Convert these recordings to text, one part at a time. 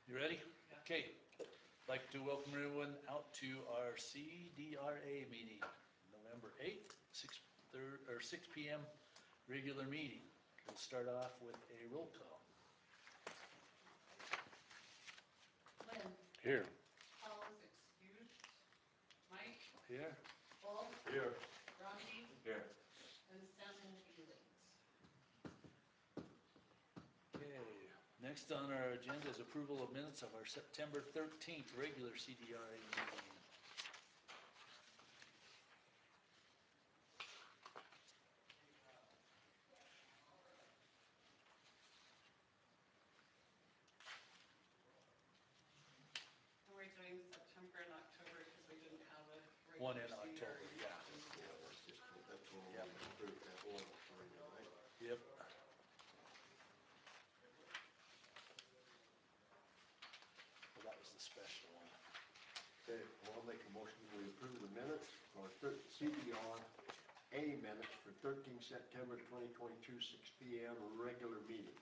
You ready? Okay. Like to welcome everyone out to our CDRA meeting, November 8th, 6 p.m. regular meeting. We'll start off with a roll call. Lynn, Here. Paul is excused. Mike, Here. Paul, Here. Rocky, Here. and Sam will be late. Okay. Next on our agenda is approval of minutes of our September 13th regular CDRA meeting. And we're doing September and October because we didn't have a One regular in October, CDRA. yeah. Yeah, that's one we Yep. approved, that one, right? Yep. Well, that was the special one. Okay, well, I'll make a motion to approve the minutes for CDR A minutes for 13 September 2022, 6 p.m. regular meeting.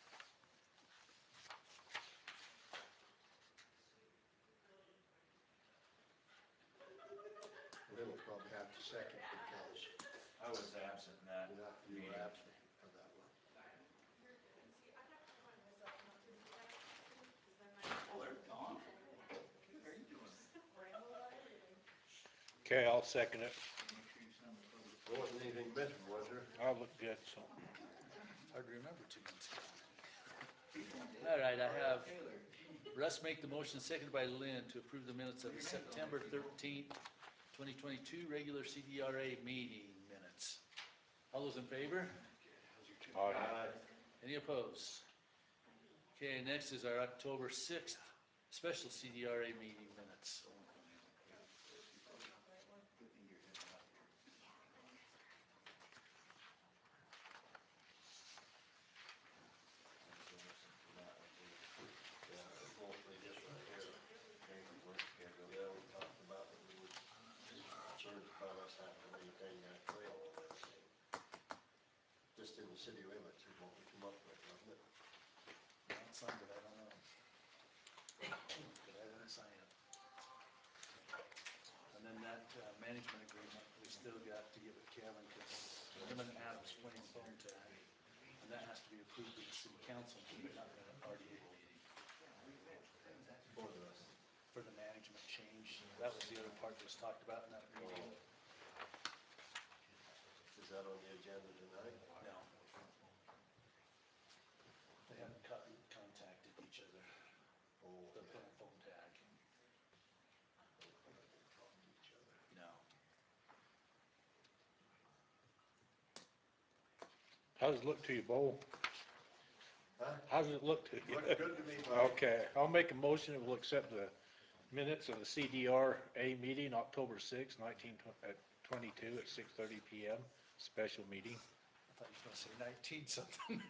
Lynn will probably have to second because, I was absent in that. yeah, you You were were absent for that one. You're good. And see, I have to remind myself not to do that too, because then I Oh, they're gone. What are you doing? ramble about everything. Okay, I'll second it. There wasn't anything missing, was there? I look good, so. Hard to remember 2 months ago. All right, I have Russ make the motion, seconded by Lynn, to approve the minutes of the September 13th, 2022 regular CDRA meeting minutes. All those in favor? All right. Any opposed? Okay, next is our October 6th special CDRA meeting minutes. Yeah, it's mostly this right here, paperwork schedule. Yeah, we talked about that we were concerned about us having to maintain that trail. Just in the city limits is what we come up with, wasn't it? Not signed it, I don't know. But I didn't sign it. And then that management agreement, we still got to get with Kevin, because him and Adam's playing phone tag. And that has to be approved at the city council meeting, not at an RDA meeting. For the management change. That was the other part that was talked about in that meeting. Is that on the agenda tonight? No. They haven't contacted each other. Oh, They're yeah. playing phone tag. Talk to each other. No. How does it look to you, Bo? Huh? How does it look to you? Looks good to me, Mike. Okay, I'll make a motion that we'll accept the minutes of the CDRA meeting, October 6, 1922 at 6:30 p.m. Special meeting. I thought you were gonna say 19 something.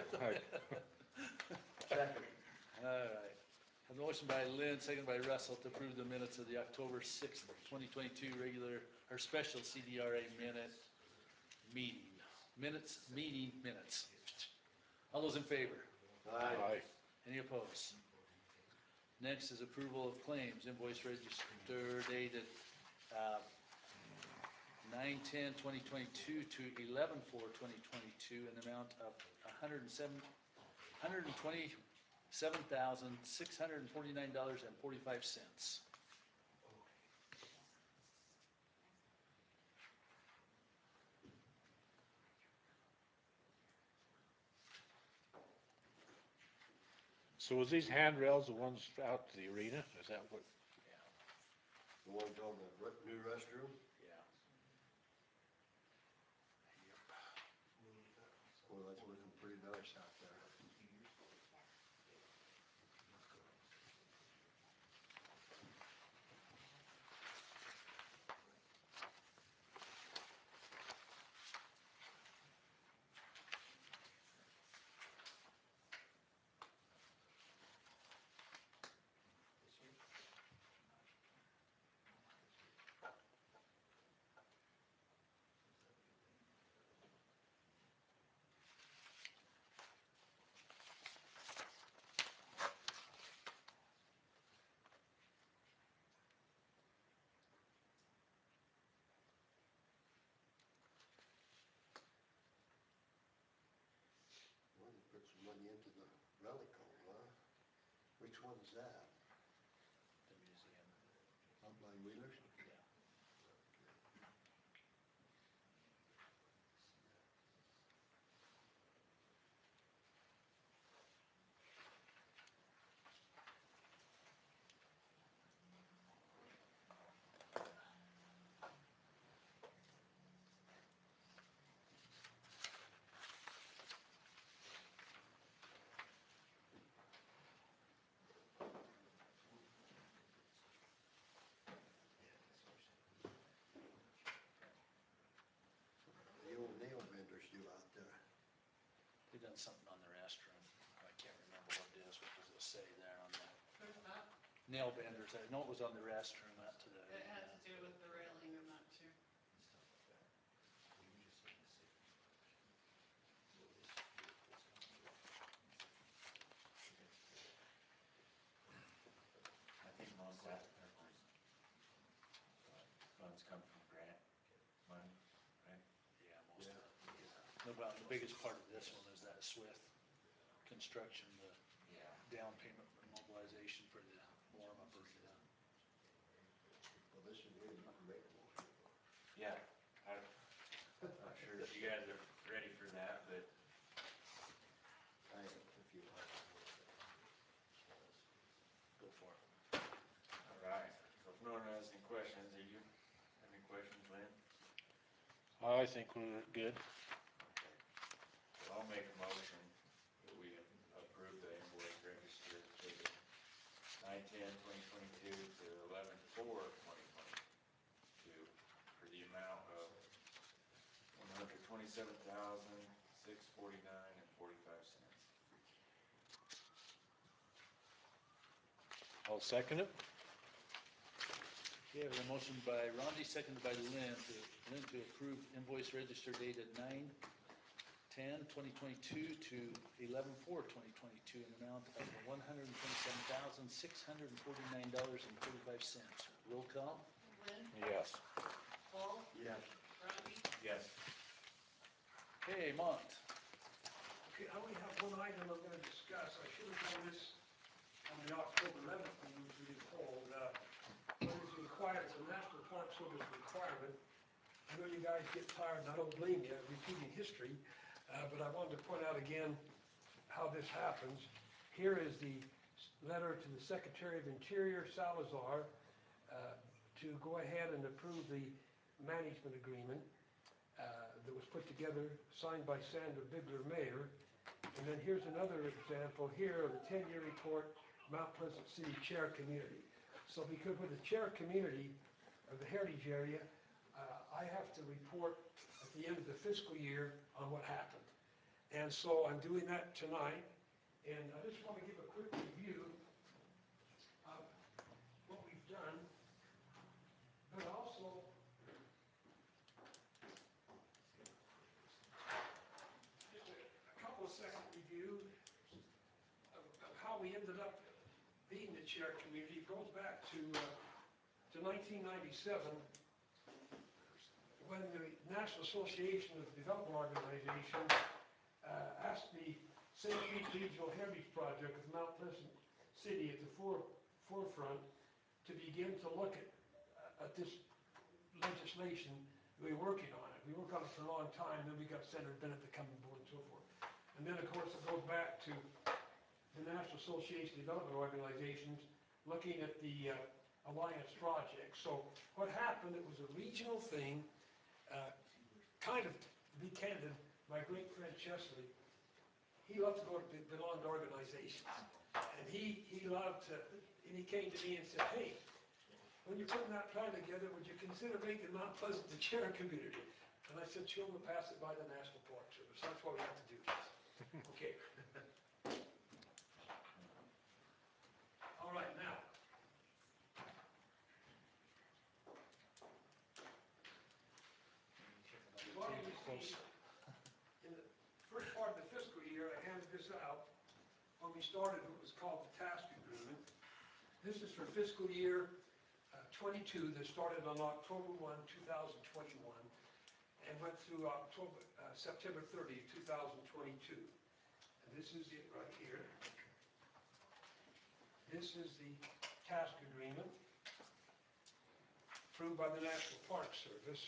Second. All right. A motion by Lynn, second by Russell, to approve the minutes of the October 6th, 2022 regular, or special CDRA meeting minutes. All those in favor? Aye. Any opposed? Next is approval of claims, invoice register dated 9/10/2022 to 11/4/2022 in the amount of $127,649.45. So was these handrails the ones out to the arena? Is that what? Yeah, The ones on the new restroom? yeah. Yep. Well, that's looking pretty nice out there. money into the Relico, huh? Which one's that? The museum, Up by Wheeler's? yeah. The old nail benders do out there. They done something on the restroom. I can't remember what it is. What does it say there on that? There's that. Nail benders. I know it was on the restroom, not to the. It has to do with the railing and that too. I think most of that funds come from grant money, right? Yeah, most of Yeah. it. No, well, the biggest part of this one is that Swift construction, the Yeah. down payment for mobilization for the warm-up arena. Well, this is where you can make a motion. Yeah, I'm not sure if you guys are ready for that, but I am, if you like. Go for it. all right. So if no one has any questions, do you have any questions, Lynn? I think we're good. Okay. So I'll make a motion that we approve the invoice register dated 9/10/2022 to 11/4/2022 for the amount of $127,649.45. I'll second it. Okay, we have a motion by Rondi, seconded by Lynn to approve invoice register dated 9/10/2022 to 11/4/2022 in the amount of $127,649.45. Roll call? Lynn, Yes. Paul, Yes. Robbie, Yes. Hey, Mont. Okay, I only have one item I'm gonna discuss. I should have done this on the October 11th meeting, which we called, what is required, it's a National Park Service requirement. I know you guys get tired, and I don't blame you, repeating history, but I wanted to point out again how this happens. Here is the letter to the Secretary of Interior, Salazar, to go ahead and approve the management agreement that was put together, signed by Sandra Bigler, Mayor. And then here's another example here of the 10-year report, Mount Pleasant City Chair Community. So because we're the chair community of the Heritage Area, I have to report at the end of the fiscal year on what happened. And so I'm doing that tonight, and I just want to give a quick review of what we've done, but also just a couple of second review of how we ended up being the chair community. It goes back to 1997, when the National Association of Development Organizations asked the St. Pete Regional Heritage Project with Mount Pleasant City at the forefront to begin to look at this legislation. We were working on it. We worked on it for a long time, then we got Senator Bennett to come on board and so forth. And then, of course, it goes back to the National Association of Development Organizations looking at the Alliance project. So what happened, it was a regional thing, kind of, to be candid, my great friend Chesley, he loved to go to belong to organizations. And he loved to, and he came to me and said, hey, when you're putting that plan together, would you consider making Mount Pleasant the chair community? And I said, sure, we'll pass it by the National Park Service. That's why we have to do this. Okay. All right, now. What we received in the first part of the fiscal year, I handed this out when we started what was called the task agreement. This is for fiscal year 22 that started on October 1, 2021 and went through September 30, 2022. And this is it right here. This is the task agreement approved by the National Park Service.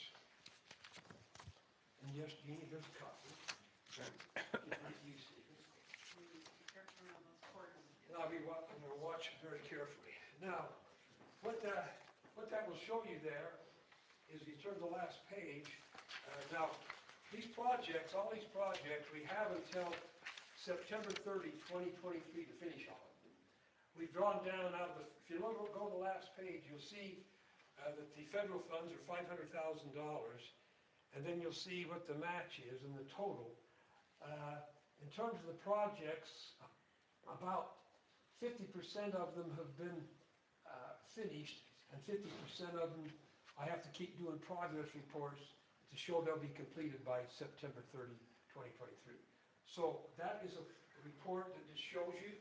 And yes, Jeannie, there's a copy. You see it. Be careful around those corners. And I'm going to watch it very carefully. Now, what that will show you there is, you turn to the last page. Now, these projects, all these projects, we have until September 30, 2023 to finish all of them. We've drawn down out of the, if you go to the last page, you'll see that the federal funds are $500,000. And then you'll see what the match is and the total. In terms of the projects, about 50% of them have been finished, and 50% of them, I have to keep doing progress reports to show they'll be completed by September 30, 2023. So that is a report that just shows you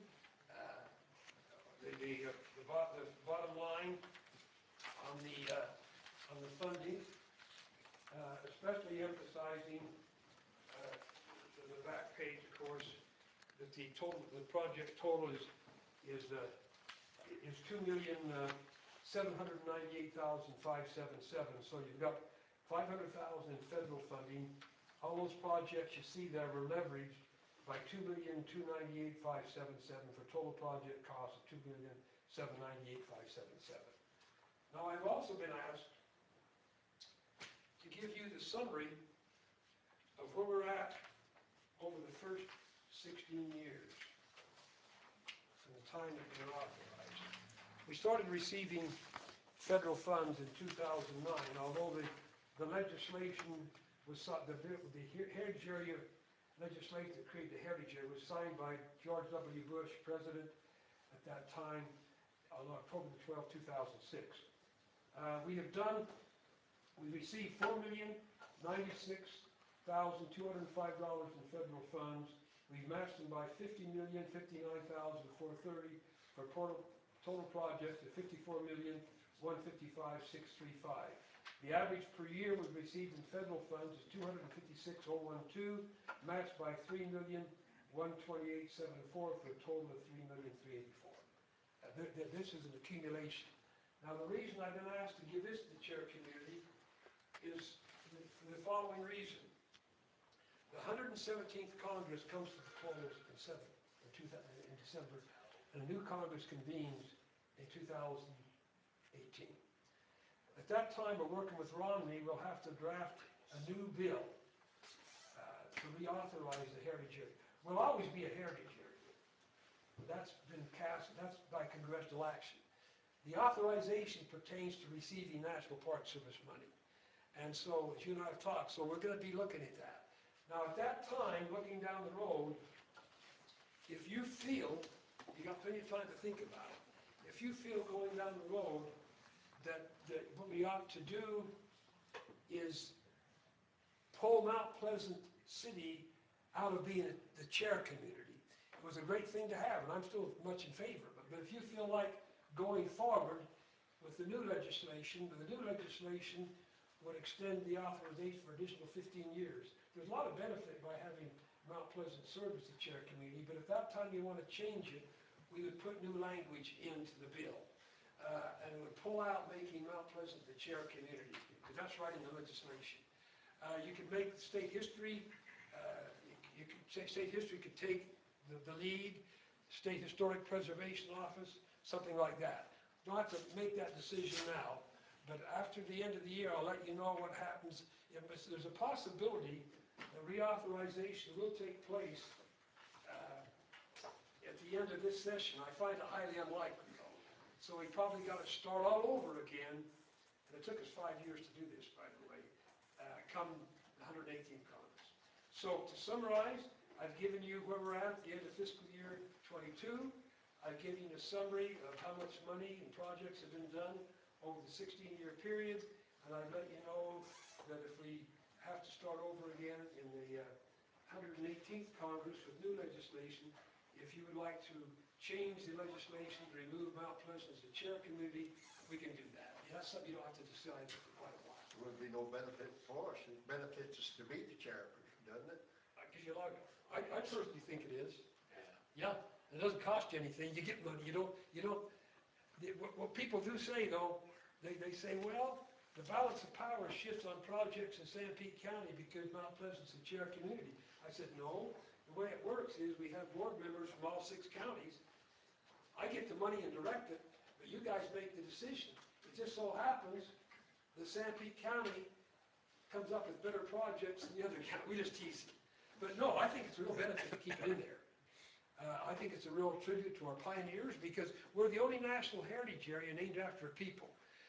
the bottom line on the funding, especially emphasizing the back page, of course, that the project total is $2,798,577. So you've got $500,000 in federal funding. All those projects you see there were leveraged by $2,298,577 for total project cost of $2,798,577. Now, I've also been asked to give you the summary of where we're at over the first 16 years from the time that we were authorized. We started receiving federal funds in 2009, although the legislation was, the heritage area legislation that created the heritage area was signed by George W. Bush, President at that time, on October 12, 2006. We received $4,096,205 in federal funds. We've matched them by $50,059,430 for total projects of $54,155,635. The average per year we've received in federal funds is $256,012, matched by $3,128,704 for a total of $3,384,000. This is an accumulation. Now, the reason I've been asked to give this to the chair community is for the following reason. The 117th Congress comes to the close in December, and a new Congress convenes in 2018. At that time, we're working with Romney. We'll have to draft a new bill to reauthorize the heritage area. We'll always be a heritage area. That's been cast, that's by congressional action. The authorization pertains to receiving National Park Service money. And so, as you and I have talked, so we're going to be looking at that. Now, at that time, looking down the road, if you feel, you got plenty of time to think about it, if you feel going down the road that what we ought to do is pull Mount Pleasant City out of being the chair community. It was a great thing to have, and I'm still much in favor of it. But if you feel like going forward with the new legislation would extend the authorization for additional 15 years. There's a lot of benefit by having Mount Pleasant serve as the chair community, but if that time you want to change it, we would put new language into the bill. And it would pull out making Mount Pleasant the chair community, because that's right in the legislation. You could make the state history, state history could take the lead, State Historic Preservation Office, something like that. Don't have to make that decision now, but after the end of the year, I'll let you know what happens. There's a possibility the reauthorization will take place at the end of this session. I find it highly unlikely, though. So we probably got to start all over again, and it took us 5 years to do this, by the way, come the 118th Congress. So to summarize, I've given you where we're at the end of fiscal year 22. I've given you a summary of how much money and projects have been done over the 16-year period, and I've let you know that if we have to start over again in the 118th Congress with new legislation, if you would like to change the legislation to remove Mount Pleasant as the chair committee, we can do that. That's something you don't have to decide for quite a while. There would be no benefit for us. It benefits us to be the chairperson, doesn't it? Because I personally think it is. Yeah, it doesn't cost you anything, you get money, you don't, what people do say though, they say, well, the balance of power shifts on projects in Sanpete County because Mount Pleasant's a chair community. I said, no, the way it works is we have board members from all 6 counties. I get the money and direct it, but you guys make the decision. It just so happens that Sanpete County comes up with better projects than the other county. We just tease it. But no, I think it's a real benefit to keep it in there. I think it's a real tribute to our pioneers because we're the only national heritage area named after a people.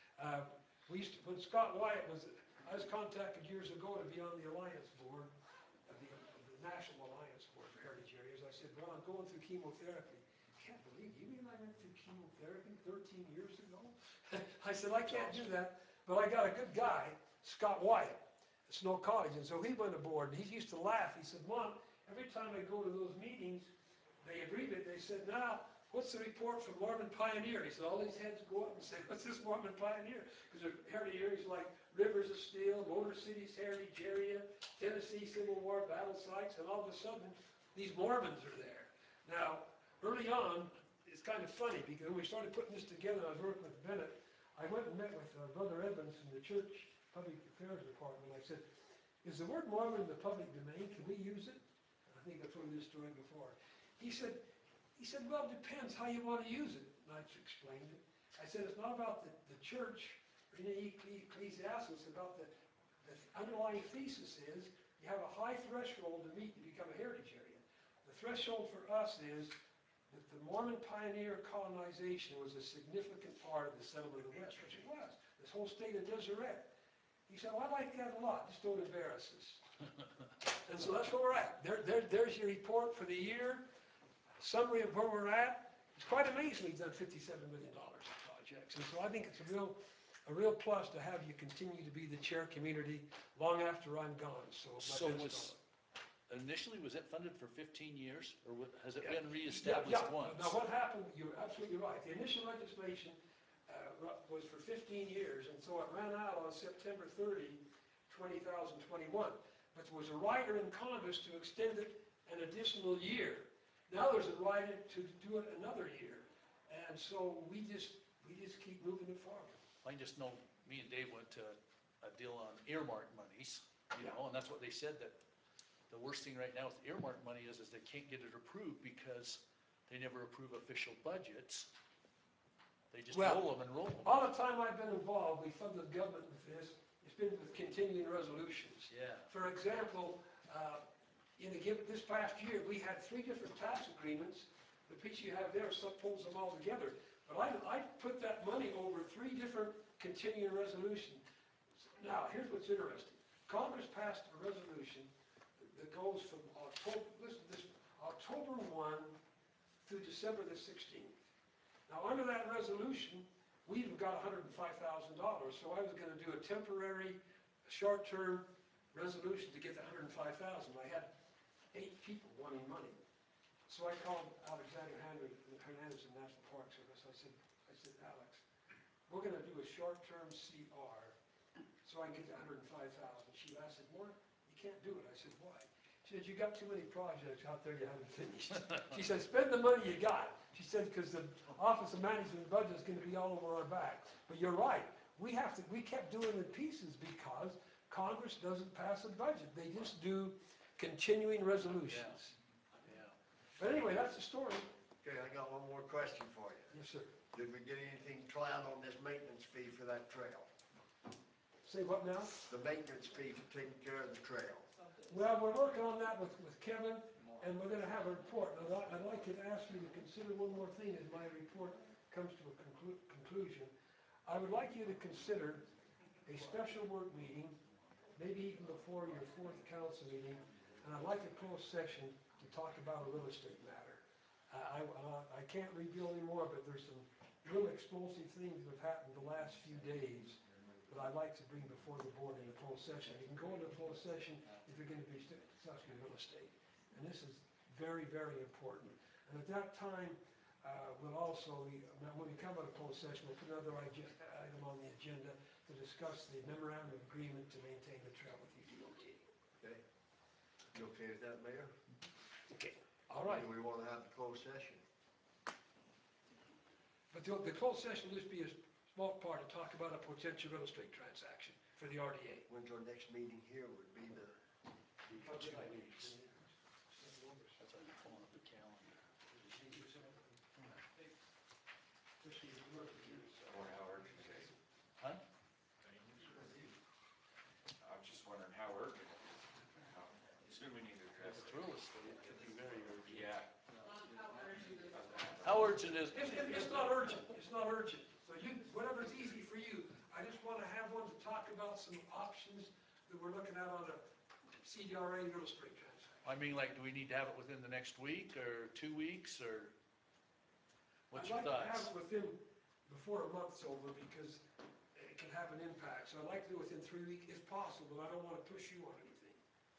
When Scott Wyatt I was contacted years ago to be on the Alliance Board, the National Alliance Board for Heritage Areas. I said, well, I'm going through chemotherapy. Can't believe you mean I went through chemotherapy 13 years ago? I said, I can't do that, but I got a good guy, Scott Wyatt, at Snow Cottage, and so he went aboard, and he used to laugh. He said, Mom, every time I go to those meetings, they abbreviate, they said, now, what's the report from Mormon Pioneer? He said, all these heads go up and say, what's this Mormon Pioneer? Because there are heritage areas like Rivers of Steel, Motor Cities Heritage Area, Tennessee Civil War battle sites, and all of a sudden, these Mormons are there. Now, early on, it's kind of funny, because when we started putting this together, I was working with Bennett, I went and met with Brother Evans from the Church Public Affairs Department. I said, is the word Mormon in the public domain? Can we use it? I think I told you this story before. He said, well, it depends how you want to use it. And I explained it. I said, it's not about the church or any ecclesiastical, it's about the underlying thesis is you have a high threshold to meet to become a heritage area. The threshold for us is that the Mormon pioneer colonization was a significant part of the settlement of the West, which it was. This whole state of Deseret. He said, well, I like that a lot, just don't embarrass us. And so that's where we're at. There's your report for the year. Summary of where we're at. It's quite amazing we've done $57 million in projects. And so I think it's a real plus to have you continue to be the chair community long after I'm gone. So initially, was it funded for 15 years, or has it been reestablished once? Now what happened, you're absolutely right. The initial legislation was for 15 years, and so it ran out on September 30, 2021. But there was a rider in Congress to extend it an additional year. Now there's a rider to do it another year. And so we just keep moving it forward. I just know me and Dave went to a deal on earmark monies, you know, and that's what they said, that the worst thing right now with earmark money is they can't get it approved because they never approve official budgets. They just roll them and roll them. All the time I've been involved, we fund the government with this, it's been with continuing resolutions. Yeah. For example, this past year, we had 3 different tax agreements. The piece you have there pulls them all together. But I put that money over 3 different continuing resolutions. Now, here's what's interesting. Congress passed a resolution that goes from October 1 through December the 16th. Now, under that resolution, we've got $105,000. So I was going to do a temporary, short-term resolution to get the $105,000. I had 8 people wanting money. So I called Alexander Hernandez in National Park Service. I said, Alex, we're going to do a short-term CR so I can get the $105,000. She laughed and said, Warren, you can't do it. I said, why? She said, you got too many projects out there you haven't finished. She said, spend the money you got. She said, because the Office of Management and Budget is going to be all over our back. But you're right. We kept doing it in pieces because Congress doesn't pass a budget. They just do continuing resolutions. Yeah. But anyway, that's the story. Okay, I got one more question for you. Yes, sir. Did we get anything planned on this maintenance fee for that trail? Say what now? The maintenance fee for taking care of the trail. Well, we're working on that with Kevin, and we're going to have a report. I'd like to ask you to consider one more thing as my report comes to a conclusion. I would like you to consider a special work meeting, maybe even before your 4th council meeting, and I'd like a closed session to talk about a real estate matter. I can't reveal any more, but there's some real explosive things that have happened the last few days that I'd like to bring before the board in a closed session. You can go into a closed session if you're going to be discussing real estate. And this is very, very important. And at that time, we'll also, when we come out of closed session, we'll put another item on the agenda to discuss the memorandum of agreement to maintain the trail with UDOT. Okay. You okay with that, Mayor? Okay. All right. do we wanna have the closed session? But the closed session will just be a small part to talk about a potential real estate transaction for the RDA. When's our next meeting here would be the, 2 weeks. That's why I'm pulling up the calendar. Or how urgent is it? Huh? I was just wondering how urgent. How soon we need to address It's it. real estate, it could be very urgent. Yeah. How urgent is it? How urgent is, It's not urgent, it's not urgent. So you, whatever's easy for you, I just want to have one to talk about some options that we're looking at on a CDRA real estate transaction. I mean, like, do we need to have it within the next week or 2 weeks or? What's your I'd like to have thoughts? it within, before a month's over, because it can have an impact. So I'd like to do it within 3 weeks if possible, but I don't want to push you on anything.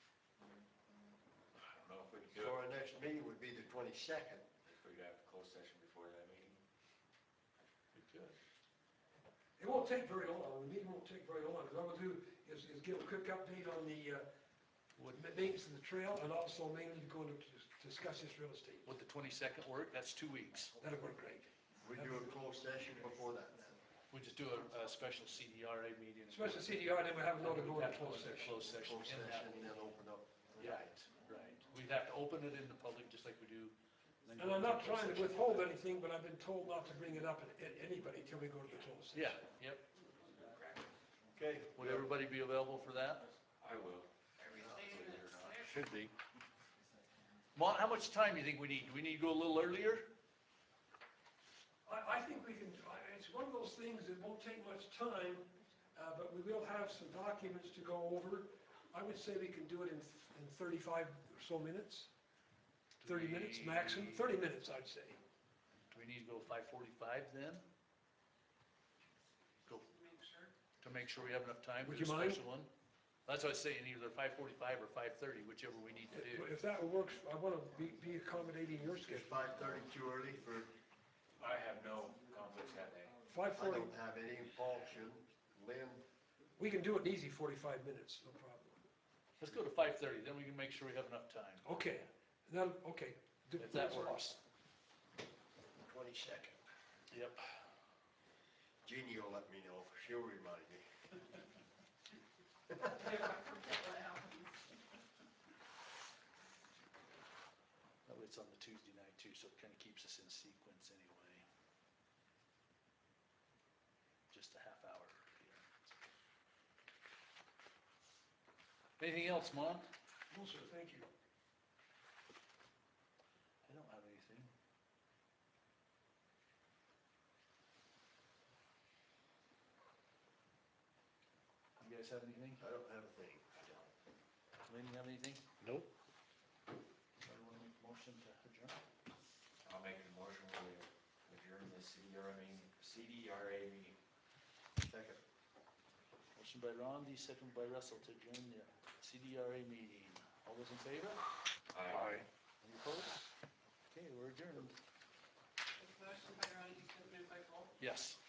I don't know if we can do so it, our next meeting would be the 22nd. if we'd have a closed session before that meeting. We could. It won't take very long, the meeting won't take very long. What I'll do is give a quick update on the maintenance of the trail, and also mainly going to discuss this real estate. Would the 22nd work? That's 2 weeks. That'll work great. We do a closed session before that then. We just do a special CDRA meeting. Special CDR, then we have another go We'd to have to go closed into session. closed session Closed in that. session and then open up. Right, right. We'd have to open it in the public just like we do. then And go I'm into not closed trying to session. withhold anything, but I've been told not to bring it up at anybody till we go to the closed session. Yeah, yep. Okay. Would everybody be available for that? I will. Are we staying Believe it or at not. 6? Should be. Mon, how much time do you think we need? Do we need to go a little earlier? I think we can, it's one of those things that won't take much time, but we will have some documents to go over. I would say we can do it in 35 or so minutes. 30 minutes maximum, 30 minutes I'd say. Do we need to go 5:45 then? Go, Make sure. to make sure we have enough time for Would the you mind? special one? That's what I was saying, either 5:45 or 5:30, whichever we need to do. If that works, I want to be accommodating your Is schedule. 5:30 too early for, I have no conflicts that day. I 5:40, don't have any, Paul shouldn't, Lynn, we can do it in easy 45 minutes, no problem. Let's go to 5:30, then we can make sure we have enough time. Okay, then, okay. If that works. 22nd. Yep. Jeannie will let me know, she'll remind me. Yeah, I forget what happens. That way it's on the Tuesday night too, so it kind of keeps us in sequence anyway. Just a half hour. Anything else, Mon? No, sir, thank you. I don't have anything. You guys have anything? I don't have a thing. Lynn, you have anything? Nope. Somebody want to make a motion to adjourn? I'll make a motion we adjourn the CDRA meeting. Second. Motion by Rondi, second by Russell to adjourn the CDRA meeting. All those in favor? Aye. Any opposed? Okay, we're adjourned. Motion by Ronnie, seconded by Paul. Yes.